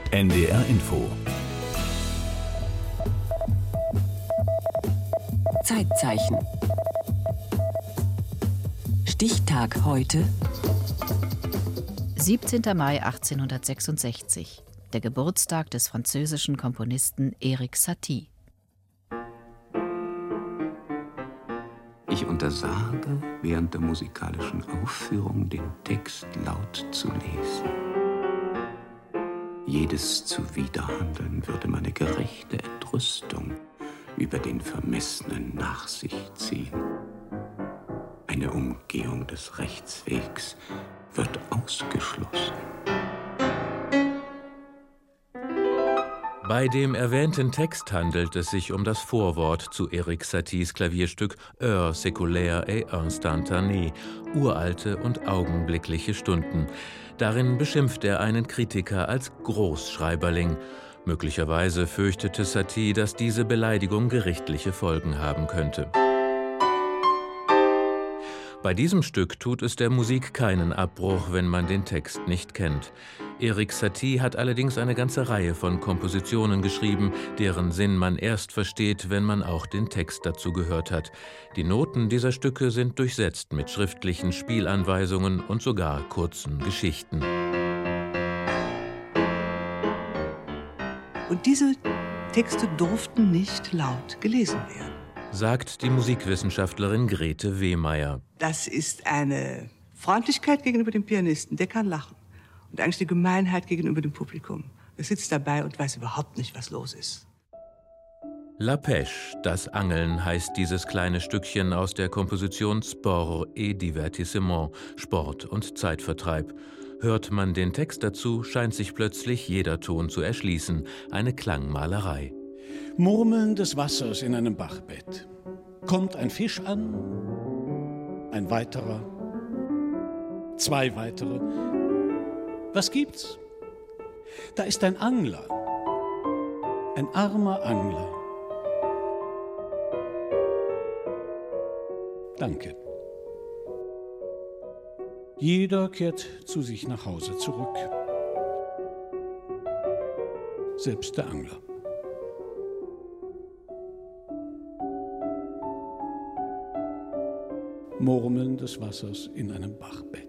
NDR Info. Zeitzeichen. Stichtag heute. 17. Mai 1866. Der Geburtstag des französischen Komponisten Erik Satie. Ich untersage, während der musikalischen Aufführung den Text laut zu lesen. Jedes Zuwiderhandeln würde meine gerechte Entrüstung über den Vermessenen nach sich ziehen. Eine Umgehung des Rechtswegs wird ausgeschlossen. Bei dem erwähnten Text handelt es sich um das Vorwort zu Erik Saties Klavierstück Heures séculaires et instantanées, uralte und augenblickliche Stunden. Darin beschimpft er einen Kritiker als Großschreiberling. Möglicherweise fürchtete Satie, dass diese Beleidigung gerichtliche Folgen haben könnte. Bei diesem Stück tut es der Musik keinen Abbruch, wenn man den Text nicht kennt. Erik Satie hat allerdings eine ganze Reihe von Kompositionen geschrieben, deren Sinn man erst versteht, wenn man auch den Text dazu gehört hat. Die Noten dieser Stücke sind durchsetzt mit schriftlichen Spielanweisungen und sogar kurzen Geschichten. Und diese Texte durften nicht laut gelesen werden, sagt die Musikwissenschaftlerin Grete Wehmeyer. Das ist eine Freundlichkeit gegenüber dem Pianisten, der kann lachen. Und eigentlich die Gemeinheit gegenüber dem Publikum. Er sitzt dabei und weiß überhaupt nicht, was los ist. La Pêche, das Angeln, heißt dieses kleine Stückchen aus der Komposition Sport et Divertissement, Sport und Zeitvertreib. Hört man den Text dazu, scheint sich plötzlich jeder Ton zu erschließen, eine Klangmalerei. Murmeln des Wassers in einem Bachbett. Kommt ein Fisch an, ein weiterer, zwei weitere. Was gibt's? Da ist ein Angler, ein armer Angler. Danke. Jeder kehrt zu sich nach Hause zurück. Selbst der Angler. Murmeln des Wassers in einem Bachbett.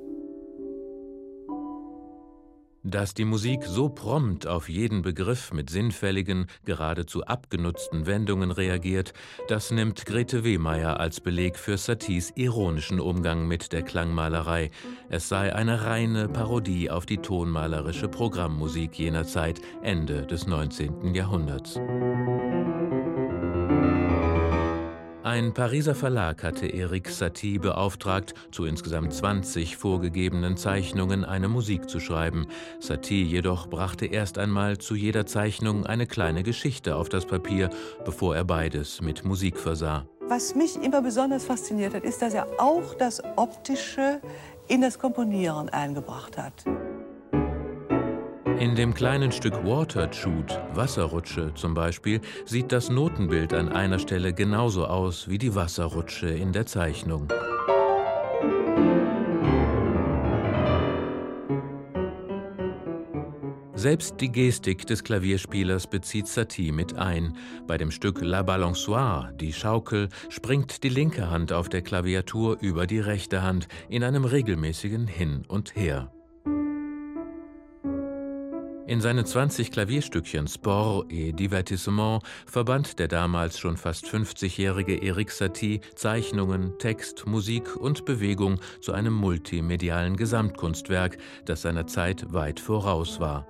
Dass die Musik so prompt auf jeden Begriff mit sinnfälligen, geradezu abgenutzten Wendungen reagiert, das nimmt Grete Wehmeyer als Beleg für Saties ironischen Umgang mit der Klangmalerei. Es sei eine reine Parodie auf die tonmalerische Programmmusik jener Zeit, Ende des 19. Jahrhunderts. Ein Pariser Verlag hatte Erik Satie beauftragt, zu insgesamt 20 vorgegebenen Zeichnungen eine Musik zu schreiben. Satie jedoch brachte erst einmal zu jeder Zeichnung eine kleine Geschichte auf das Papier, bevor er beides mit Musik versah. Was mich immer besonders fasziniert hat, ist, dass er auch das Optische in das Komponieren eingebracht hat. In dem kleinen Stück Water-Chute, Wasserrutsche zum Beispiel, sieht das Notenbild an einer Stelle genauso aus wie die Wasserrutsche in der Zeichnung. Selbst die Gestik des Klavierspielers bezieht Satie mit ein. Bei dem Stück La Balançoire, die Schaukel, springt die linke Hand auf der Klaviatur über die rechte Hand in einem regelmäßigen Hin und Her. In seinen 20 Klavierstückchen Sport et Divertissement verband der damals schon fast 50-jährige Erik Satie Zeichnungen, Text, Musik und Bewegung zu einem multimedialen Gesamtkunstwerk, das seiner Zeit weit voraus war.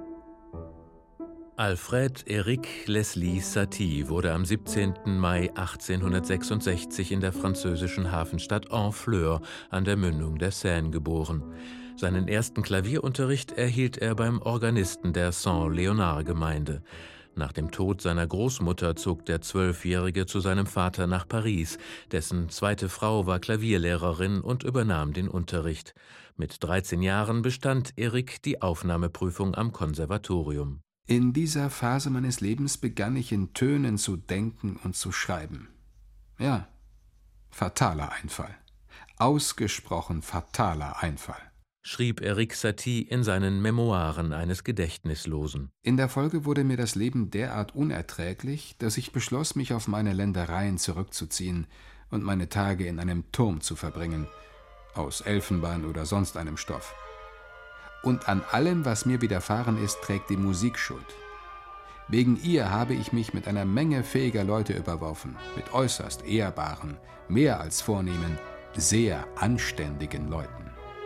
Alfred Éric Leslie Satie wurde am 17. Mai 1866 in der französischen Hafenstadt Honfleur an der Mündung der Seine geboren. Seinen ersten Klavierunterricht erhielt er beim Organisten der Saint-Léonard-Gemeinde. Nach dem Tod seiner Großmutter zog der 12-Jährige zu seinem Vater nach Paris. Dessen zweite Frau war Klavierlehrerin und übernahm den Unterricht. Mit 13 Jahren bestand Erik die Aufnahmeprüfung am Konservatorium. In dieser Phase meines Lebens begann ich in Tönen zu denken und zu schreiben. Ja, fataler Einfall. Ausgesprochen fataler Einfall. schrieb Erik Satie in seinen Memoiren eines Gedächtnislosen. In der Folge wurde mir das Leben derart unerträglich, dass ich beschloss, mich auf meine Ländereien zurückzuziehen und meine Tage in einem Turm zu verbringen, aus Elfenbein oder sonst einem Stoff. Und an allem, was mir widerfahren ist, trägt die Musik Schuld. Wegen ihr habe ich mich mit einer Menge fähiger Leute überworfen, mit äußerst ehrbaren, mehr als vornehmen, sehr anständigen Leuten.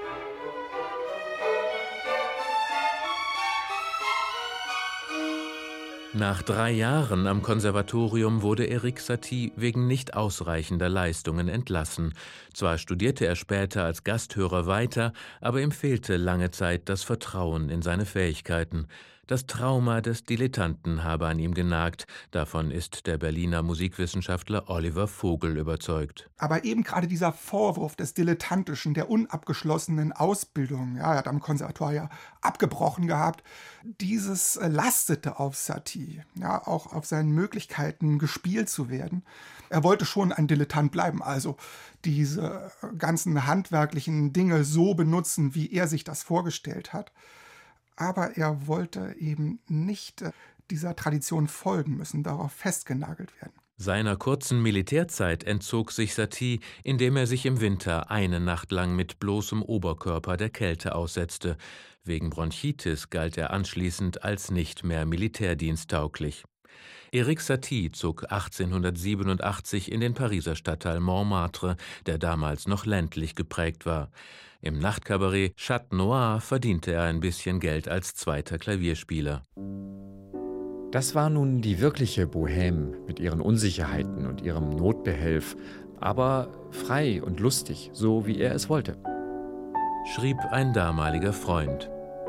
Nach 3 Jahren am Konservatorium wurde Erik Satie wegen nicht ausreichender Leistungen entlassen. Zwar studierte er später als Gasthörer weiter, aber ihm fehlte lange Zeit das Vertrauen in seine Fähigkeiten. Das Trauma des Dilettanten habe an ihm genagt. Davon ist der Berliner Musikwissenschaftler Oliver Vogel überzeugt. Aber eben gerade dieser Vorwurf des Dilettantischen, der unabgeschlossenen Ausbildung, er hat am Konservatorium abgebrochen gehabt, dieses lastete auf Satie, auch auf seinen Möglichkeiten, gespielt zu werden. Er wollte schon ein Dilettant bleiben, also diese ganzen handwerklichen Dinge so benutzen, wie er sich das vorgestellt hat. Aber er wollte eben nicht dieser Tradition folgen müssen, darauf festgenagelt werden. Seiner kurzen Militärzeit entzog sich Satie, indem er sich im Winter eine Nacht lang mit bloßem Oberkörper der Kälte aussetzte. Wegen Bronchitis galt er anschließend als nicht mehr militärdiensttauglich. Erik Satie zog 1887 in den Pariser Stadtteil Montmartre, der damals noch ländlich geprägt war. Im Nachtkabarett Chat Noir verdiente er ein bisschen Geld als zweiter Klavierspieler. Das war nun die wirkliche Bohème mit ihren Unsicherheiten und ihrem Notbehelf, aber frei und lustig, so wie er es wollte, schrieb ein damaliger Freund.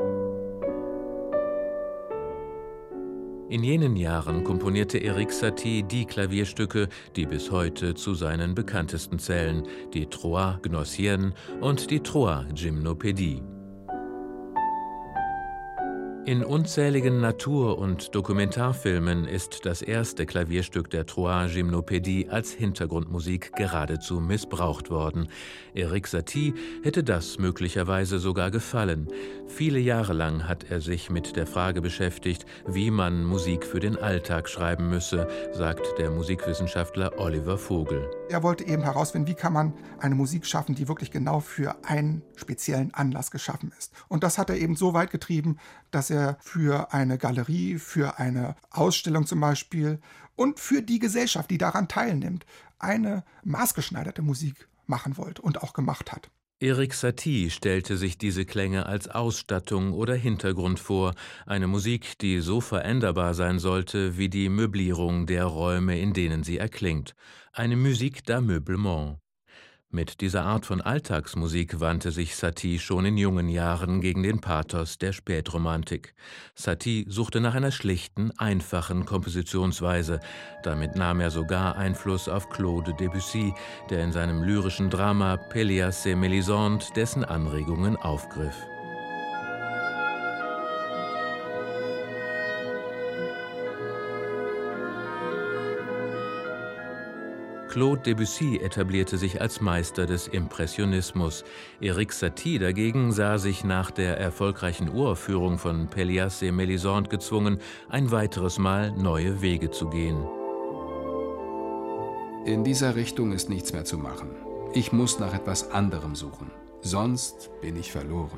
In jenen Jahren komponierte Erik Satie die Klavierstücke, die bis heute zu seinen bekanntesten zählen, die Trois Gnossiennes und die Trois Gymnopédies. In unzähligen Natur- und Dokumentarfilmen ist das erste Klavierstück der Trois Gymnopédies als Hintergrundmusik geradezu missbraucht worden. Erik Satie hätte das möglicherweise sogar gefallen. Viele Jahre lang hat er sich mit der Frage beschäftigt, wie man Musik für den Alltag schreiben müsse, sagt der Musikwissenschaftler Oliver Vogel. Er wollte eben herausfinden, wie kann man eine Musik schaffen, die wirklich genau für einen speziellen Anlass geschaffen ist. Und das hat er eben so weit getrieben, dass er für eine Galerie, für eine Ausstellung zum Beispiel und für die Gesellschaft, die daran teilnimmt, eine maßgeschneiderte Musik machen wollte und auch gemacht hat. Erik Satie stellte sich diese Klänge als Ausstattung oder Hintergrund vor, eine Musik, die so veränderbar sein sollte wie die Möblierung der Räume, in denen sie erklingt. Eine Musique d'ameublement. Mit dieser Art von Alltagsmusik wandte sich Satie schon in jungen Jahren gegen den Pathos der Spätromantik. Satie suchte nach einer schlichten, einfachen Kompositionsweise. Damit nahm er sogar Einfluss auf Claude Debussy, der in seinem lyrischen Drama Pelléas et Mélisande dessen Anregungen aufgriff. Claude Debussy etablierte sich als Meister des Impressionismus. Erik Satie dagegen sah sich nach der erfolgreichen Uraufführung von Pelléas et Mélisande gezwungen, ein weiteres Mal neue Wege zu gehen. In dieser Richtung ist nichts mehr zu machen. Ich muss nach etwas anderem suchen. Sonst bin ich verloren.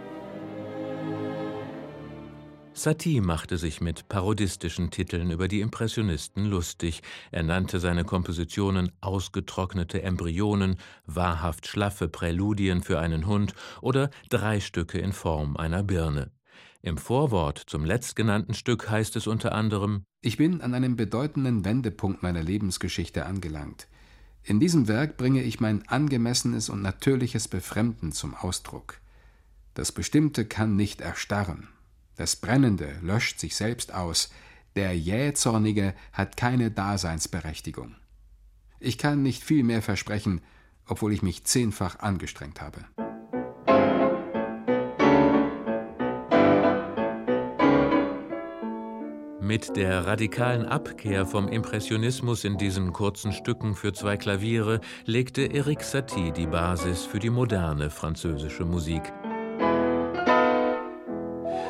Satie machte sich mit parodistischen Titeln über die Impressionisten lustig. Er nannte seine Kompositionen ausgetrocknete Embryonen, wahrhaft schlaffe Präludien für einen Hund oder 3 Stücke in Form einer Birne. Im Vorwort zum letztgenannten Stück heißt es unter anderem: Ich bin an einem bedeutenden Wendepunkt meiner Lebensgeschichte angelangt. In diesem Werk bringe ich mein angemessenes und natürliches Befremden zum Ausdruck. Das Bestimmte kann nicht erstarren. Das Brennende löscht sich selbst aus. Der Jähzornige hat keine Daseinsberechtigung. Ich kann nicht viel mehr versprechen, obwohl ich mich 10-fach angestrengt habe. Mit der radikalen Abkehr vom Impressionismus in diesen kurzen Stücken für 2 Klaviere legte Erik Satie die Basis für die moderne französische Musik.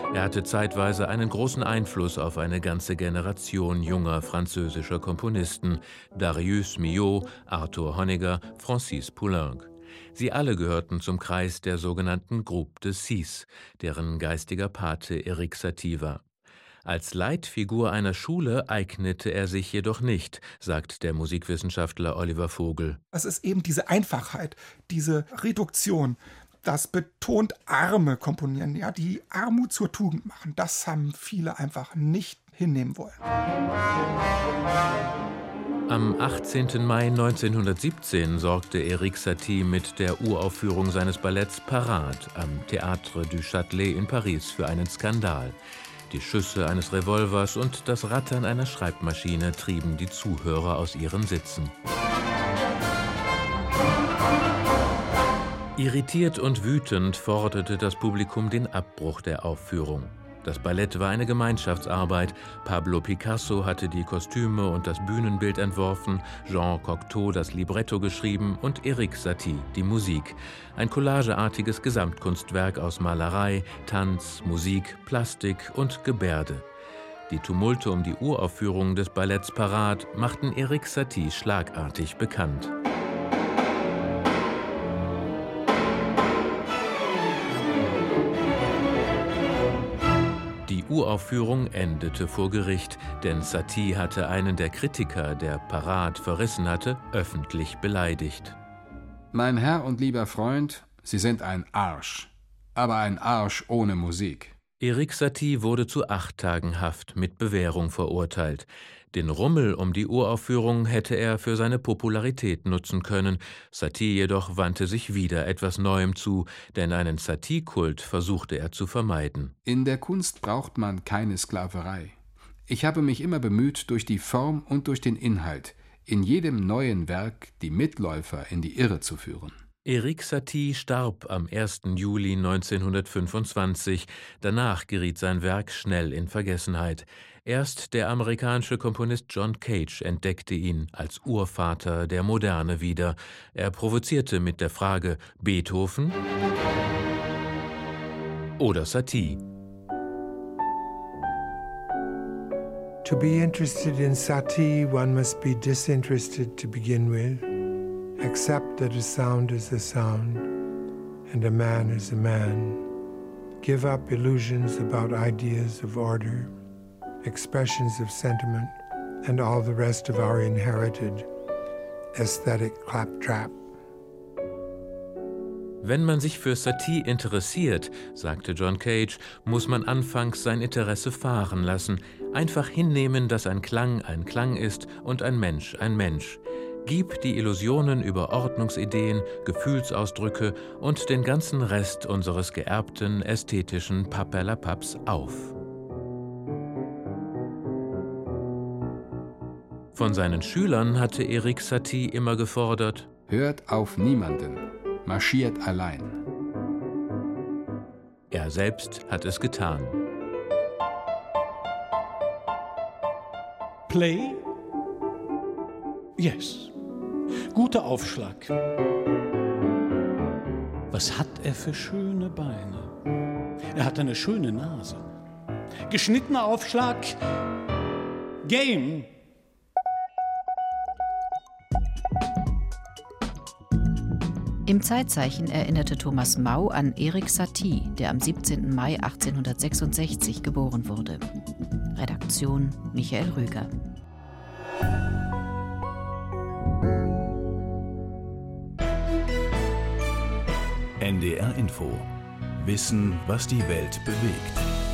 Er hatte zeitweise einen großen Einfluss auf eine ganze Generation junger französischer Komponisten: Darius Milhaud, Arthur Honegger, Francis Poulenc. Sie alle gehörten zum Kreis der sogenannten Groupe de Six, deren geistiger Pate Erik Satie war. Als Leitfigur einer Schule eignete er sich jedoch nicht, sagt der Musikwissenschaftler Oliver Vogel. Es ist eben diese Einfachheit, diese Reduktion, das betont arme Komponieren, ja, die Armut zur Tugend machen. Das haben viele einfach nicht hinnehmen wollen. Am 18. Mai 1917 sorgte Erik Satie mit der Uraufführung seines Balletts Parade am Théâtre du Châtelet in Paris für einen Skandal. Die Schüsse eines Revolvers und das Rattern einer Schreibmaschine trieben die Zuhörer aus ihren Sitzen. Irritiert und wütend forderte das Publikum den Abbruch der Aufführung. Das Ballett war eine Gemeinschaftsarbeit. Pablo Picasso hatte die Kostüme und das Bühnenbild entworfen, Jean Cocteau das Libretto geschrieben und Erik Satie die Musik. Ein collageartiges Gesamtkunstwerk aus Malerei, Tanz, Musik, Plastik und Gebärde. Die Tumulte um die Uraufführung des Balletts Parade machten Erik Satie schlagartig bekannt. Die Uraufführung endete vor Gericht, denn Satie hatte einen der Kritiker, der Parade verrissen hatte, öffentlich beleidigt. Mein Herr und lieber Freund, Sie sind ein Arsch, aber ein Arsch ohne Musik. Erik Satie wurde zu 8 Tagen Haft mit Bewährung verurteilt. Den Rummel um die Uraufführung hätte er für seine Popularität nutzen können. Satie jedoch wandte sich wieder etwas Neuem zu, denn einen Satie-Kult versuchte er zu vermeiden. In der Kunst braucht man keine Sklaverei. Ich habe mich immer bemüht, durch die Form und durch den Inhalt in jedem neuen Werk die Mitläufer in die Irre zu führen. Erik Satie starb am 1. Juli 1925. Danach geriet sein Werk schnell in Vergessenheit. Erst der amerikanische Komponist John Cage entdeckte ihn als Urvater der Moderne wieder. Er provozierte mit der Frage: Beethoven oder Satie? To be interested in Satie, one must be disinterested to begin with. Accept that a sound is a sound, and a man is a man. Give up illusions about ideas of order, expressions of sentiment, and all the rest of our inherited aesthetic claptrap. Wenn man sich für Satie interessiert, sagte John Cage, muss man anfangs sein Interesse fahren lassen, einfach hinnehmen, dass ein Klang ist und ein Mensch ein Mensch. Gib die Illusionen über Ordnungsideen, Gefühlsausdrücke und den ganzen Rest unseres geerbten ästhetischen Papperlapaps auf. Von seinen Schülern hatte Erik Satie immer gefordert: Hört auf niemanden, marschiert allein. Er selbst hat es getan. Play? Yes. Guter Aufschlag. Was hat er für schöne Beine? Er hat eine schöne Nase. Geschnittener Aufschlag. Game. Im Zeitzeichen erinnerte Thomas Mau an Erik Satie, der am 17. Mai 1866 geboren wurde. Redaktion Michael Rüger. NDR Info. Wissen, was die Welt bewegt.